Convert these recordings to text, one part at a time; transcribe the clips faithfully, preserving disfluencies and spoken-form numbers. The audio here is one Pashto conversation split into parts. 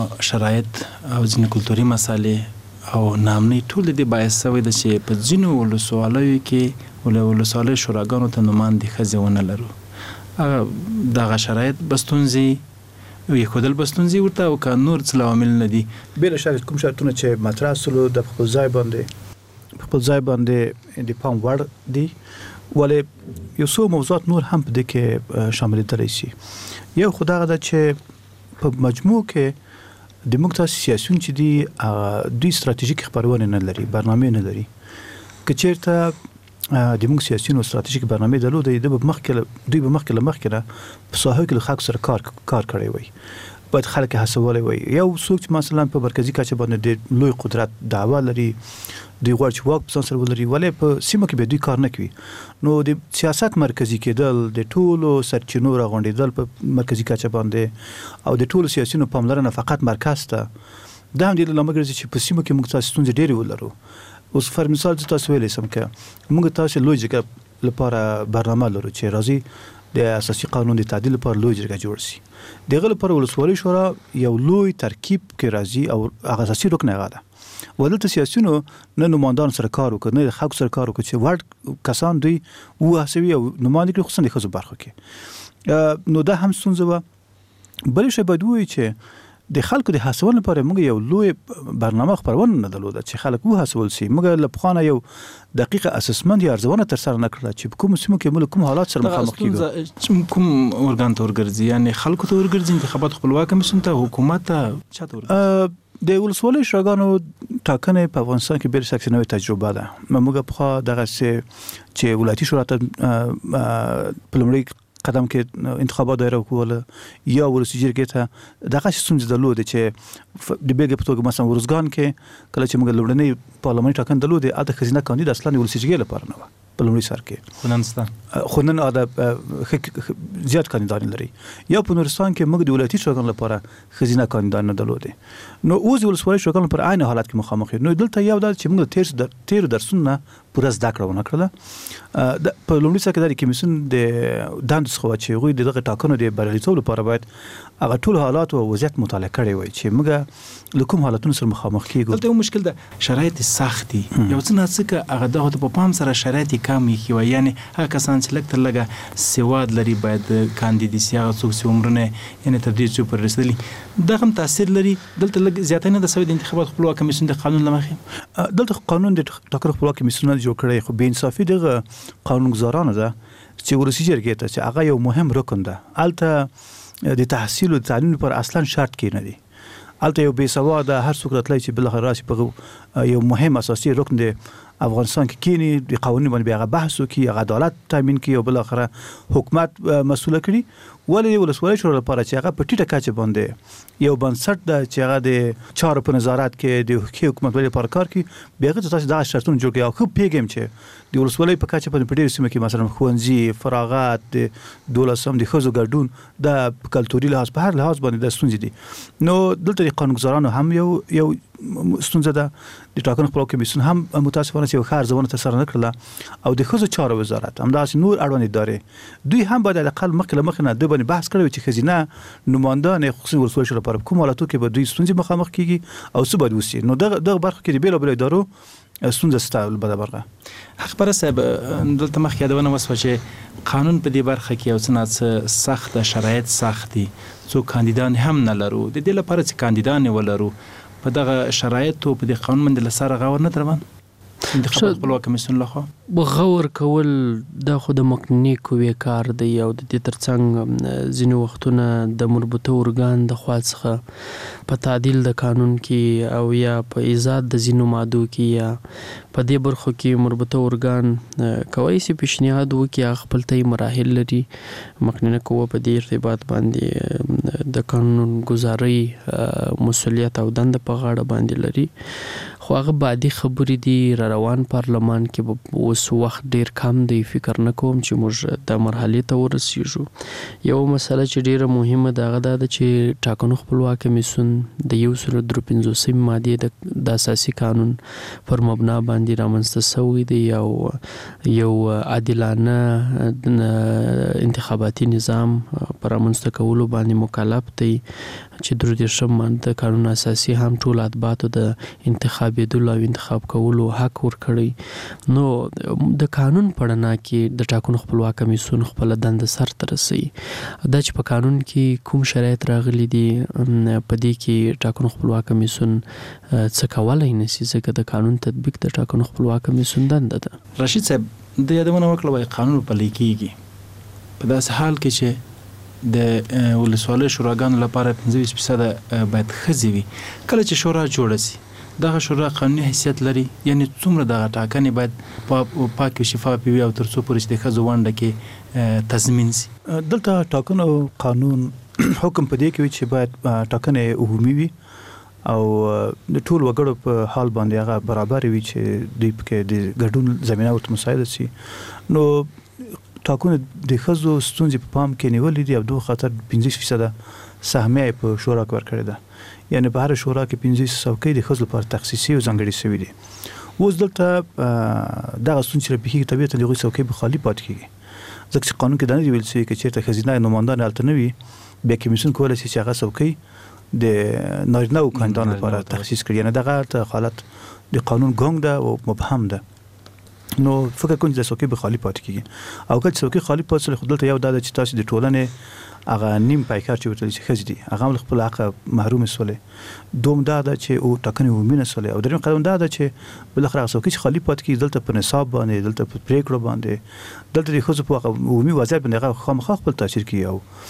شرایط او ځینې کلتوري مسالې او نامنۍ ټول دې باعث شوی ده چې په ځینو ولسوالیو کې ول ولسوالیو شوراګانو ته نوماندې ښځې ونه لرو. دغه شرایط به ستونزې ویښودل به ستونزې ورته او که نور څه عوامل نه دي. بېله شک کوم شرطونه چې مطرح سولو د خپل ځای باندې په خپل ځای باندې د پام وړ دي، ولې یو څو موضوعات نور هم په دې کې شاملېدلی شي. یو خو دغه ده چې په مجموع کې د موږ تاسې سیاسیون چې دي دوی ستراتیژیک خپرونې نه لري، برنامې نه لري. که چېرته د موږ سیاسیونو ستراتیژیک برنامې درلودې، دوی به مخکې دوی به مخکې له مخکې نه په ساحو کې له خلکو سره کار کار کړی وی، باید خلک یې هڅولی وی. یو څوک چې مثلا په مرکزي کچه باندې ډېر لوی قدرت دعوه لري، دوی غواړي چې واک په ځان سره ولري، ولې په سیمه کې به دوی کار نه کوي. نو د سیاست مرکزي کېدل، د ټولو سرچینو راغونډېدل په مرکزي کچه باندې او د ټولو سیاسیونو پاملرنه فقط مرکز ته، دا هم دې لامل ګرځي چې په سیمه کې موږ تاسې ستونزې ډېرې ولرو. اوس فر مثال چې تاسو ویلی سم که موږ تاسې لوی جرګه لپاره برنامه لرو چې راځي د اساسي قانون د تعدیل لپاره لوی جرګه جوړ شي. د هغه لپاره ولسوالي شورا یو لوی ترکیب کې راځي او هغه اساسي رکن هغه ده. ودلته سیاسیونو نه نمایندان سره کار وکړ، نه د خلکو سره کار وکړ چې وړ کسان دوی وهڅوي او نماینده کړي، خصوصا د ښځو برخو کې. نو دا هم ستونزه وه. بلې شی باید ووایي چې د خلکو د هڅونې لپاره موږ یو لوی برنامه خپرونه نه درلوده چې خلک وهڅول شي. موږ له پخوا نه یو دقیقه اسسمنت یا ارزونه ترسره نه کړله چې په کومو سیمو کې موږ کوم حالات سره مخامخ کېږو. کوم ارګان ته ورګرځي؟ یعنې خلکو ته ورګرځي، انتخابات خپلواک کمیسیون ته، حکومت ته، چا ته ورګرځي؟ د ولسوالۍ شوراګانو ټاکنې په افغانستان کې بېل شک نوې تجربه ده. موږ پخوا دغسې چې ولایتي شورا ته په لومړي قدم کې انتخابات دایره وکوله یا ولسي جرګې ته دغه ستونزې درلودې چې د بېلګې په توګه مثلا ورزګان کې کله چې موږ لومړنۍ پارلماني ټاکنې درلودې، هلته ښځینه کاندید اصلا د ولسي جرګې لپاره نه وه په لومړي سر کې. خو نن شته، خو نن زیات کاندیدان لري. یا په نورستان کې موږ د ولایتي شوراګانو لپاره ښځینه کاندیدان نه درلودې. نو اوس د ولسوالۍ شوراګانو لپاره عین حالات کې مخامخ یو. نو دلته یو دا چې موږ د تېرو درسونو نه پوره زده کړه ونه کړله. په لومړي سر کې دا د کمیسیون د دندو څخه وه چې هغوی د دغه ټاکنو د بریالیتوب لپاره باید هغه ټول حالات او وضعیت مطالعه کړی وای چې موږ له کوم حالتونو سره مخامخ کېږو. دلته یو مشکل ده، شرایط سخت دي. یو څه ناڅه هغه دغه په پام سره شرایط کم ایښي وای، یعنې هغه کسان چې لږ تر لږه سواد لري باید کاندید شي، هغه څوک چې عمرونه یعنې تر دې څو پورې رسېدلي، دغه هم تاثیر لري. دلته لږ زیاتی نه ده سوې د انتخابات خپلواک کمیسیون د قانون له مخې. دلته قانون د ټاکنو خپلواک کمیسیون جوړ کړی، خو بې انصافي دغه قانونګزارانو ده چې ولسي جرګې ته چې هغه یو مهم رکن ده. هلته د تحصیل او تعلیم لپاره اصلا شرط کې نه دي. هلته یو بې سواده هر څوک راتلی چې بالاخره راشي په یو مهم اساسي رکن د افغانستان کې کینی، د قوانینو باندې هغه بحث وکړي، هغه عدالت تامین کړي او بالاخره حکومت مسؤله کړي. ولې د ولسوالۍ شورا لپاره چې هغه په ټیټه کچه باندې یو بنسټ ده چې هغه د چارو په نظارت کې د حکومتولۍ لپاره کار کوي، بیا هغه ته تاسو دغه شرطونه جوړ کړئ. او ښه پوهېږم چې د ولسوالۍ په کچه باندې په ډېرو سیمو کې مثلا ښوونځي، فراغت، د دولسم د ښځو ګډون، د په کلتوري لحاظ په هر لحاظ باندې د ستونزې دي. نو دلته د قانونګزارانو هم یو یو ستونزه ده. د ټاکنو خپلواک کمیسیون هم متاسفانه چې یو ښه ارزونه ترسره نه کړله، او د ښځو چارو وزارت همداسې نور اړوند ادارې دوی هم باید حداقل مخکې له مخکې نه دوی باندې بحث کړی وي چې ښځینه نمایندان خصوصي ولسوالۍ شورا لپاره په کومو حالاتو کې به دوی ستونزې مخامخ کېږي او څه باید وشي. نو دغه دغه برخه کې د بېلابېلو ادارو ستونزه شته. بده برخه خبره صاحب دلته مخکې یادونه وسوه چې قانون په دې برخه کې یو څه ناڅه سخت شرایط سخت دي، څو کاندیدان هم نه لرو. د دې لپاره چې کاندیدان ولرو په دغه شرایطو په دې قانون باندې له سره غور نه دروان انتخابات خپلواک کمیسیون لخوا غور کول دا خو د مخنیوي قوې کار دی، او د دې ترڅنګ ځینې وختونه د مربوطه ارګان د خوا څخه په تعدیل د قانون کې او یا په ایجاد د ځینو مادو کې یا په دې برخو کې مربوطه ارګان کولی شي پیشنهاد وکړي، هغه خپل ته مراحل لري. مخنیوي قوه په دې ارتباط باندې د قانون ګزارۍ مسؤلیت او دنده په غاړه باندې لري. خو هغه بعدي خبرې دي. را روان پارلمان کې اوس وخت ډیر کم دی، فکر نه کوم چې موږ د مرحلې ته ورسیږو. یو مسله چې ډیره مهمه ده هغه دا ده چې ټاکنو خپلواک کمیسیون د یو سل درې پنځوسمې مادې د اساسي قانون پر مبنا باندې رامنځته شوی دی، او یو عادلانه انتخاباتي نظام پر رامنځته کولو باندې مکلف دی. چې درې دېرشم ماده قانون اساسي هم ټول ادباتو د انتخابېدلو او انتخاب کولو حق ورکړی. نو د قانون په رڼا کې د ټاکنو خپلواک کمیسیون خپله دنده سرته رسوي. دا چې په قانون کې کوم شرایط راغلي دي په دې کې ټاکنو خپلواک کمیسیون څه کولی نشي، ځکه د قانون تطبیق د ټاکنو خپلواک کمیسیون دنده ده. رشید صاحب د یادونه وکړه وایي قانون پلی کېږي په داسې حال کې چې د ولسوالۍ شوراګانو لپاره پنځه ویشت فیصده باید ښځې وي. کله چې شورا جوړه سي دغه شورا قانوني حیثیت لري، یعنی څومره دغه ټاکنې باید پاک او شفاف وي او تر څو پورې چې د ښځو ونډه کې تضمین سي. دلته ټاکنو قانون حکم په دې کوي چې باید ټاکنې عمومي وي او د ټول وګړو په حال باندې هغه برابر وي چې دوی پکې د ګډون زمینه ورته مساعده سي. نو ټاکنو د ښځو ستونزې په پام کې نیولې دي او دوه خاطر پنځه فیصده سهمیه په شورا کې ورکړې ده، یعنی په هر شورا کې پنځه څوکۍ د ښځو لپاره تخصیصي او ځانګړې شوي دي. اوس دلته دغه ستونزې چې راپېښېږي طبیعتا د هغوی څوکۍ به خالي پاتې کېږي، ځکه چې قانون کې دا نه دي ویل شوي که چېرته ښځینه نمایندان هلته نه وي بیا کمیسیون کولی شي چې هغه څوکۍ د نارینه‌و کاندیدانو لپاره تخصیص کړي. یعنې دغه حالت د قانون ګونګ ده او مبهم ده. نو فکر کوم چې د څوکۍ به خالي پاتې کېږي او کله چې څوکۍ خالي پاتې شول خو دلته یو دا ده چې تاسو د ټولنې هغه نیم پایکار چې ورته چې ښځې دي هغه هم له خپل حقه محرومې شولې. دوم دا ده چې او ټاکنې عمومي نه شولې او درېیم قدم دا ده چې بالاخره هغه څوکۍ چې خالي پاتې کېږي دلته په نصاب باندې، دلته په پرېکړو باندې، دلته د ښځو په عمومي وضعیت باندې هغه خامخا خپل تاثیر کوي.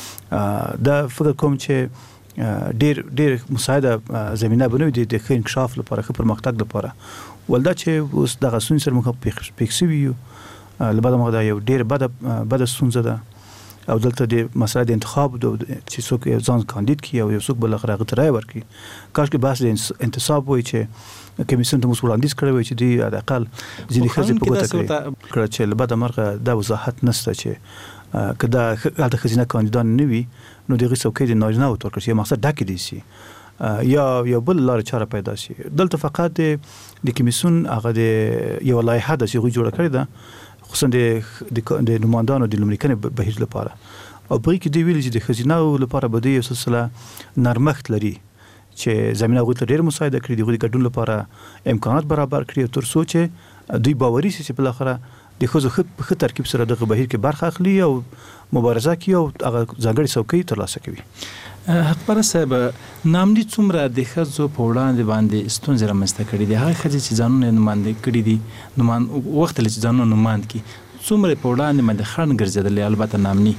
او دا فکر کوم چې ډېر ډېر مساعده زمینه به نه وي د ښه انکشاف لپاره، ښه پرمختګ لپاره. ولدا چې اوس دغه ستونزې سره موږ پېښ سوي یو، له بعده موږ دا یو ډېر بده بده ستونزه ده او دلته د مسله د انتخاب چې څوک ځان کاندید کړي او یو څوک بالاخره هغه ته رایه ورکړي. کاشکې بحث د انتصاب وای چې کمیسیون ته موږ وړاندیز کړی وای چې دوی حداقل ځینې ښځې په ګوته کړي چې له بعده مرغه دا وضاحت نشته چې که دا هلته ښځینه کاندیدان نه وي نو د هغې څوکۍ د نارینه‌و ته ورکړل شي، مقصد ډکې دي سي یا یو بل لارې چاره پیدا شي. دلته فقط د کمیسیون هغه د یو لایحه ده چې هغوی جوړه کړې ده خصوصا د د نمایندانو د لومړیکنې بهیر لپاره او په هغې کې دوی ویلي چې د ښځینه‌و لپاره به دوی یو سلسله نرمښت لري چې زمینه هغوی ته ډېر مساعده کړي، د هغوی د ګډون لپاره امکانات برابر کړي تر څو چې دوی باوري شي چې بالاخره د ښځو ښه ښه ترکیب سره دغه بهیر کې برخه اخلي او مبارزه کوي او هغه ځانګړې څوکۍ ترلاسه کوي. حقپره صاحب نامني څومره د ښځو په وړاندې باندې ستونزې رامنځته کړي دي؟ هغه ښځې چې ځانونه یې نماینده کړي دي نمان وخت چې ځانونه نماند کړي څومره په وړاندې باندې خنډ ګرځېدلې؟ البته نامني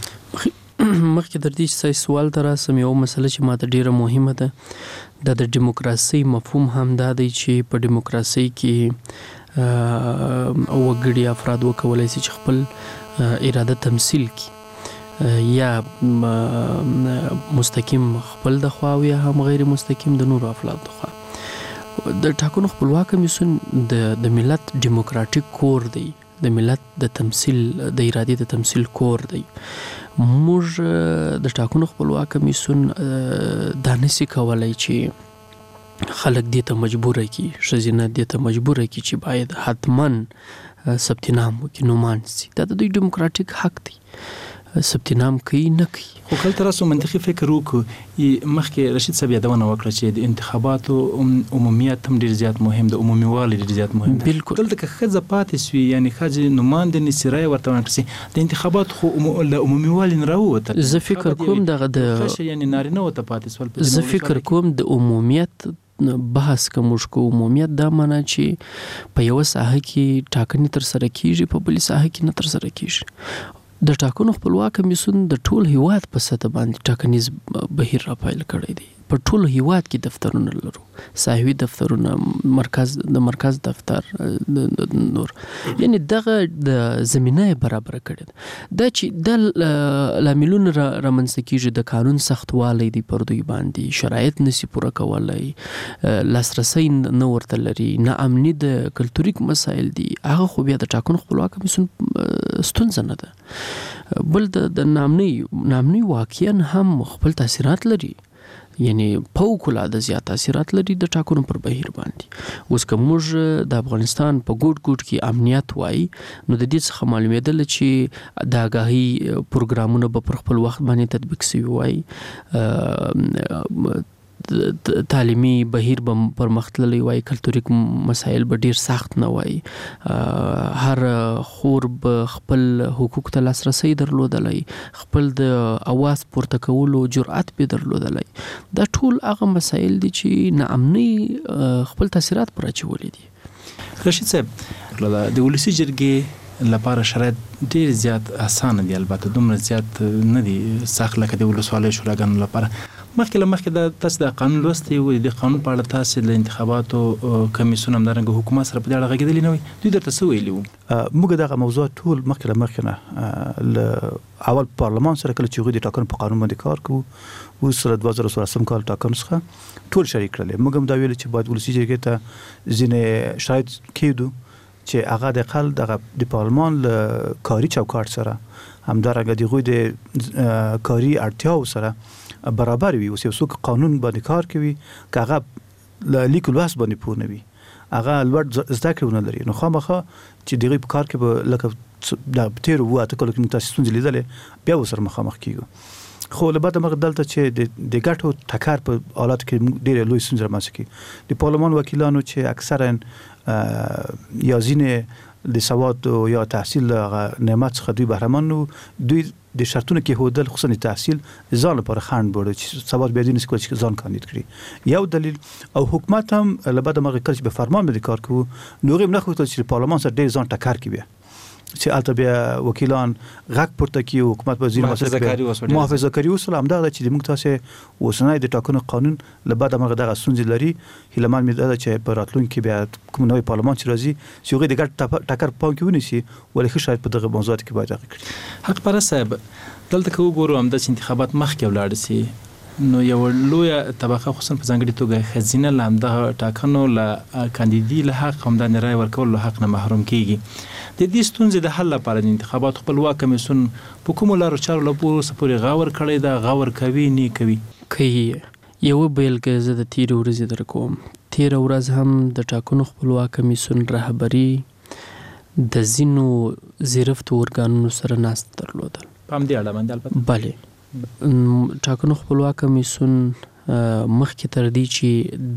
مخکې تر دې چې سوال ته راسم یو مسله چې ماته ډېره مهمه ده دا د ډیموکراسۍ مفهوم هم دا دی چې په ډیموکراسۍ کې وګړي افراد وکولی شي چې خپل اراده تمثیل کړي، یا مستقیم خپل د خوا او یا هم غیر مستقیم د نورو افراد د خوا. د ټاکنو خپلواک کمیسیون د د ملت ډیموکراټیک کور دی، د ملت د تمثیل د ارادې د تمثیل کور دی. موږ د ټاکنو خپلواک کمیسیون دا نشي کولی چې خلک دې ته مجبوره کړي، ښځینه دې ته مجبوره کړي چې باید حتما ثبت نام وکړي، نومان شي. دا د دوی ډیموکراټیک حق دی، ثبت نام کوي نه کوي. خو کله تاسو منطقي فکر وکړو مخکې رشید صاحب یادونه وکړه چې د انتخاباتو عمومیت هم ډېر زیات مهم ده، عمومي والی ډېر زیات مهم ده. بالکل دلته که ښځه پاتې سوي یعنې ښځې نماینده نیسي رایه ورته ورکړل سي د انتخاباتو خو له عمومي والي نه راووتل. زه فکر کوم دغه د یعنې نارینه‌و ته پاتې سول. زه فکر کوم د عمومیت بحث که موږ کوو عمومیت دا معنا چې په یوه ساحه کې ټاکنې ترسره کېږي په بلې ساحه کې نه ترسره کېږي. د ټاکنو خپلواک کمیسیون د ټول هیواد په سطح باندې ټاکنیز بهیر راپیل کړی دی. په ټول هیواد کې دفترونه لرو، ساحوي دفترونه، مرکز د مرکز دفتر نور، یعنی دغه د زمینه برابر کړی ده. دا چې د لاملونه رامنځته کېږي د قانون سختوالی دی پر دوی باندې، شرایط نشي پوره کولی، لاسرسی نه ورته لري، نه امني د کلتوریک مسایل دي، هغه خو بیا د ټاکنو خپلواک کمیسیون ستونزه نه ده. بل د نامنۍ نامنۍ واقعا هم خپل تاثیرات لري، یعنی فوق العاده زیات تاثیرات لري د ټاکنو پر بهیر باندې. اوس که موږ د افغانستان په ګوټ ګوټ کې امنیت وای نو د دې څخه معلومېدل چې د آګاهي پروګرامونه به پر خپل وخت باندې تطبیق شوي وای، تعلیمي بهیر به پرمختللی وای، کلتوري مسایل به ډیر سخت نه وای، هر خور به خپل حقوق ته لاسرسی درلودلی، خپل د اواز پورته کولو جرأت به درلودلی. دا ټول هغه مسایل دي چې ناامنۍ خپل تاثیرات پر اچولي دي. رشید صاحب، د ولسي جرګې لپاره شرایط ډیر زیات اسانه دي، البته دومره زیات نه دي سخت لکه د ولسوالیو شوراګانو لپاره. مخکې له مخکې دا تاسو د قانون لوستی وي، د قانون په اړه تاسو د انتخاباتو کمیسیون همدارنګه حکومت سره په دې اړه غږېدلي نه وي، دوی درته څه ویلي وو؟ موږ دغه موضوع ټول مخکې له مخکې نه له اول پارلمان سره کله چې هغوی د ټاکنو په قانون باندې کار کوو، اوس سره دوه زره څوارلسم کال ټاکنو څخه ټول شریک کړل. موږ هم دا ویلي چې باید ولسي جرګې ته ځینې شرایط کېږدو چې هغه د اقل دغه د پارلمان له کاري چوکاټ سره همدارنګه د هغوی د کاري اړتیاو سره برابر وي. اوس یو څوک قانون باندې کار کوي که هغه له لیک لوست باندې پوه نه وي، هغه لوړ زده کړې ونه لري، نو خامخا چې د هغوی په کار کې به لکه د تېرو اووه اته کالو کې موږ تاسې ستونزې لیدلې، بیا ورسره مخامخ کېږو. خو له بعده مرغه دلته چې د ګټو ټکر په حالاتو کې ډېرې لوی ستونزې رامنځته کړي. د پارلمان وکیلانو چې اکثرا یا ځینې د سواد یا تحصیل نعمت څخه دوی بهرمن وو، دوی د شرطونو کې هودل خصوصا د تحصیل ځان لپاره خنډ بوړه چې سواد بیا دوی نشي کولی چې ځان کاندید کړي. یو دلیل او حکومت هم له بعده مرغه کله چې به فرمان باندې کار کوو نو هغوی هم نه غوښتل چې پارلمان سره ډېر ځان ټکر کړي، بیا چې هلته بیا وکیلان غږ پورته کړي، حکومت به ځینې مسایل محافظه کاري اصول همدغه ده چې موږ تاسې اوسنی د ټاکنو قانون له بعده مرغه دغه ستونزې لري. هیله مند مې دا ده چې په راتلونکي کې بیا کوم نوی پارلمان چې راځي چې هغوی د ګډ ټکر په پام کې ونیسي، ولې ښه شاید په دغه موضوعاتو کې باید هغه کړي. حق پرست صاحب، دلته که وګورو همداسې انتخابات مخکې ولاړ سي نو یو لویه طبقه خصوصا په ځانګړې توګه ښځینه له همدغه ټاکنو له کاندیدي له حق همدانې رایې ورکولو له حق نه محروم کېږي. د دې ستونزې د حل لپاره د انتخاباتو خپلواک کمیسیون په کومو لارو چارو له اوسه پورې غور کړی ده، غور کوي نه کوي؟ کوي. یوه بیلګه زه د تېرې ورځې در کوم. تېره ورځ هم د ټاکنو خپلواک کمیسیون رهبري د ځینو زیرفتو ارګانونو سره ناست درلودل په همدې اړه باندې. البته بلې ټاکنو خپلواک کمیسیون مخکې تر دې چې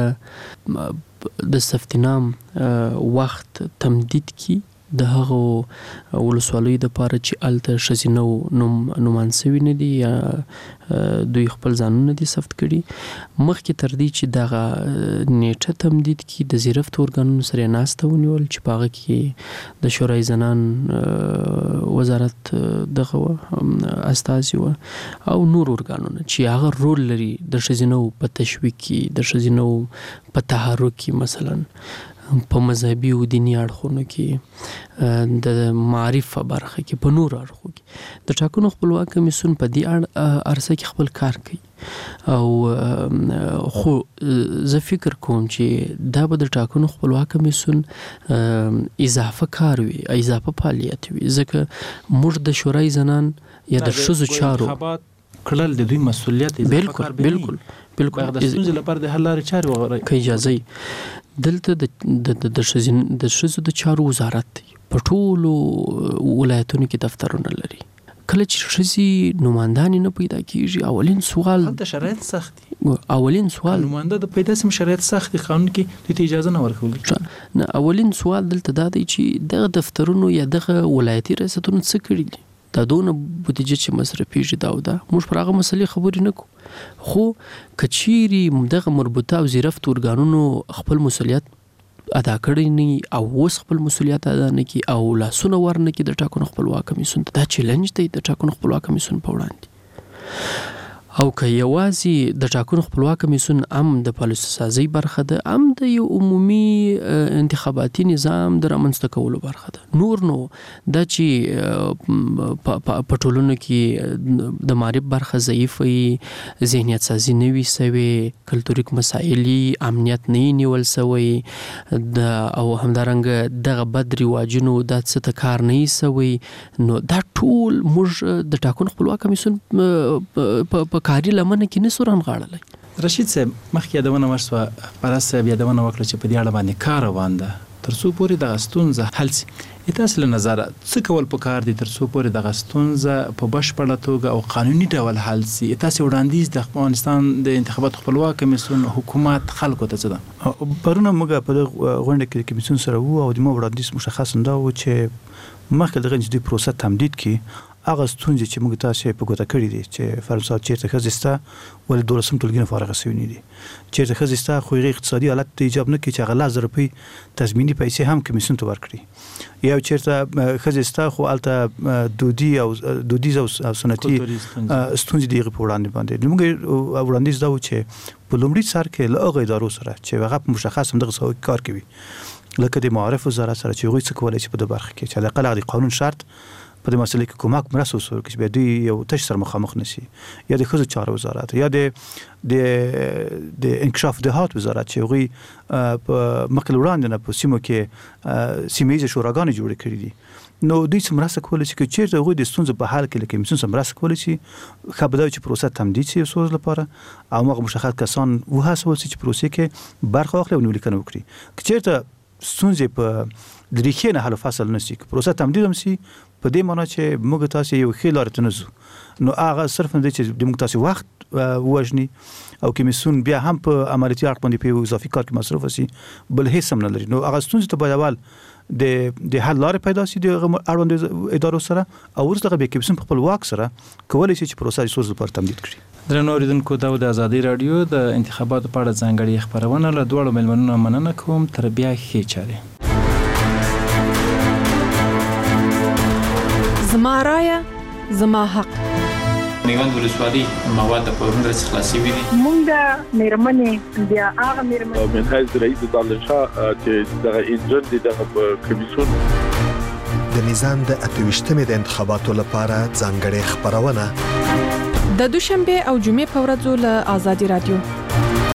دغه د ثبتنام وخت تمدید کی د هغو ولسوالیو دپاره چې هلته ښځینه نوم نومان سوي نه دي یا دوی خپل ځانونه دي ثبت کړي، مخکې تر دې چې دغه نیټه تمدید کړي د زیرفتو ارګانونو سره یې ناسته ونیول چې په هغه کې د شورای زنان وزارت دغه وه استازي وه او نور ارګانونه چې هغه رول لري د ښځینهو په تشویق کې، د ښځینهو په تحرک کې، مثلا په مذهبي او دیني اړخونو کې، د معارف په برخه کې، په نور اړخو کې د ټاکنو خپلواک کمیسیون په دې عرصه کې خپل کار کوي. او خو زه فکر کوم چې دا به د ټاکنو خپلواک کمیسیون اضافه کار وي، اضافه فعالیت وي، ځکه موږ د شورای زنان یا د ښځو چارو کړل د دوی مسؤلیت دی. بالکل بالکل بالکل د ستونزې لپاره د حل لارې چارې وغواړئ که اجازه. دلته د ښځو د چارو وزارت دی، په ټولو ولایتونو کې دفترونه لري. کله چې ښځې نمایندانې نه پیدا کېږي، اولین سوال هلته شرایط سخت دي. اولین سوال نماینده د پیدا سم شرایط سخت دي، قانون کې دوی ته اجازه نه ورکول کېږي. نه، اولین سوال دلته دا دی چې دغه دفترونو یا دغه ولایتي ریاستونو څه کړي دي، دا دونه بودیجه چې مصرفېږي دا او دا، موږ پر هغه مسلې خبرې نه کوو. خو که چیرې دغه مربوطه او زیرفتو ارګانونو خپل مسؤلیت ادا کړی نه او اوس خپل مسؤلیت ادا نه کړي او لاسونه ورنه کړي د ټاکنو خپلواک کمیسیون ته، دا چیلنج دی د ټاکنو خپلواک کمیسیون په وړاندې. او که یوازې د ټاکنو خپلواک کمیسیون هم د پالیسي سازۍ برخه ده، هم د یو عمومي انتخاباتي نظام د رامنځته کولو برخه ده. نور نو دا چې په ټولنو کې د معرف برخه ضعیف وي، ذهنیت سازي نه وي سوې، کلتوري مسایل، امنیت نه نیول سوی، او همدارنګه دغه بد رواجونو دا څه ته کار نه سوی، نو دا ټول موږ د ټاکنو خپلواک کمیسیون په په کاري لمنه کې نه سوران غاړلای. رشید صاحب مخکې یادونه وشوه پرس صاحب یادونه وکړه چې په دې اړه باندې کار روان ده تر څو پورې دغه ستونزه حل شي. تاسو له نظره څه کول پکار دي تر څو پورې دغه ستونزه په بشپړه توګه او قانوني ډول حل شي؟ تاسو وړاندیز د افغانستان د انتخاباتو خپلواک کمیسیون حکومت خلکو ته څه ده؟ پرونه موږ په غونډه کې کمیسیون سره وو او د مو وړاندیز مشخص نه و چې مخکې دغه د پروسه تمدید کې هغه ستونزې چې موږ تاسو په ګوته کړې دي چې فرض چیرته خزسته ولې دولسم ټولګي فارغ شوی نه دي چیرته خزسته خو یې اقتصادي حالت ته ایجاب نه کوي چې هغه لاس روپی تضمینی پیسې هم کمیسیون ته ورکړي یا چیرته خزسته خو الته دودی او دودیز او سنتي ستونزې دی په وړاندې باندې موږ وړاندیز دا و چې په لومړي سر کې له هغه ادارو سره چې هغه مشخص هم دغه کار کوي لکه د معارف وزارت سره چې هغوی څه کولی شي په دې برخه کې چې علاقه د قانون شرط په دې مسله کې کومک مرسته وسور کې بیا دوی یو تش سره مخامخ نشي یا د ښځو چارو وزارت یا د د د انکشاف دهات وزارت چې هغوی په مخکې وړاندې نه په سیمو کې سیمه ییزه شوراګانې جوړې کړې دي نو دوی څه مرسته کولی شي چې چیرته هغوی د ستونزو په حل کې لکه کمیسیون څه مرسته کولی شي ښه به دا چې پروسه تمدید شي سوز لپاره او هغه مشخص کسان وهڅول شي چې پروسې کې برخه واخلي او نولیکنه وکړي که چیرته ستونزې په د ریښې نه حل فصل نشي که پروسه تمدید هم شي په دې معنی چې موږ تاسو یو ښه لار ته نه ځو نو هغه صرف نه دی چې د موږ تاسو وخت وژني او کمیسیون بیا هم په عملیاتي اړخ باندې په اضافي کار کې مصرف شي بل هیڅ هم نه لري نو هغه ستونزې ته باید اول د د حل لارې پیدا شي د اړوند ادارو سره او وروسته به کمیسیون په خپل واک سره کولی شي چې پروسه د سوز لپاره تمدید کړي. درنو اوریدونکو دا د ازادي رادیو د انتخاباتو په اړه ځانګړې خبرونه له دوړو مېلمنونو مننه کوم تر بیا ښې چارې. زما رایه زما حق. میوند ولسوالۍ مواد په ورنډ څخه خلاصي وي مونږ د میرمنې بیا هغه میرمنې من حیث رئیس دالشاه چې د انجن د کمیسیون د میزان د اتويشتمې د انتخاباتو لپاره ځانګړې خبرونه د دوشنبه او جمعې په ورځو له ازادي رادیو